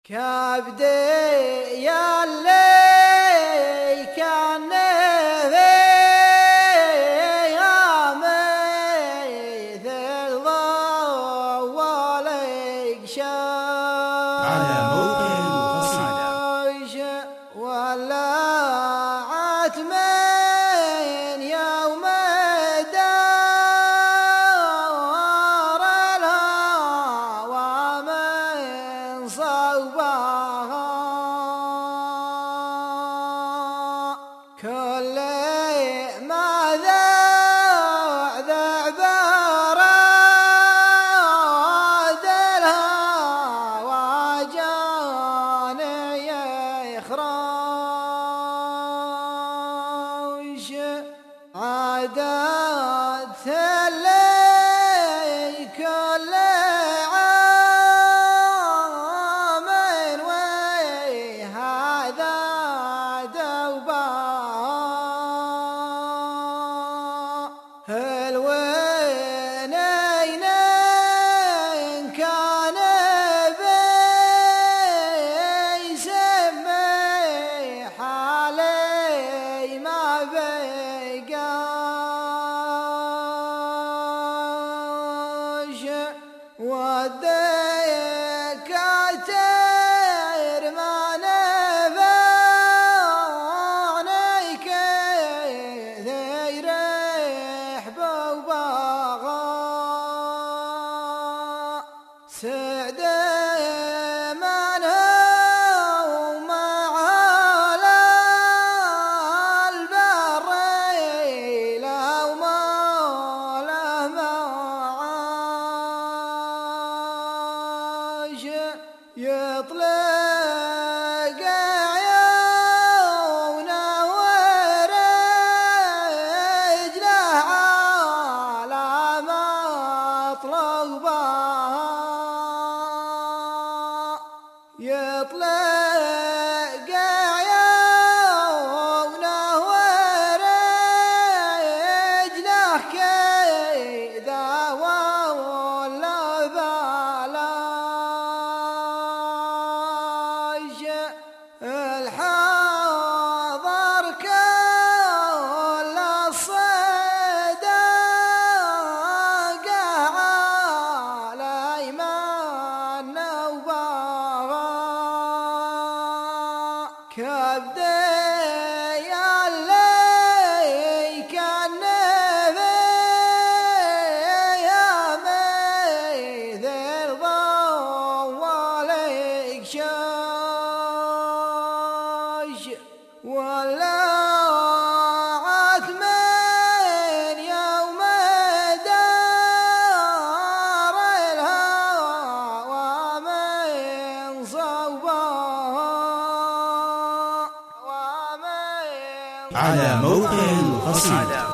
كبدي يا اللي كان في مثل ضوء والإقشاش على موقع القصيدة ولعت من يوم دار الهوى من صوبها كل ما ذع براد الهوى جاني يخراش عادت اللي كل عام وهذا دوبها الوينين كان بيسمي حالي ما بقاش وديك ما نفعني كثير حبوبها سعد من هو مع البر لو ما له معاش يطلق عيونه ورجله على مطلبها يطلق عيونه ورجله كذا ولا بلاش الحاضر كل الصداقة على إيمان وباغا كبدي يا اللي كان في مثل ضوء والإقشاش ولعت من يوم دار الهوى من صوبها على موقع القصيدة.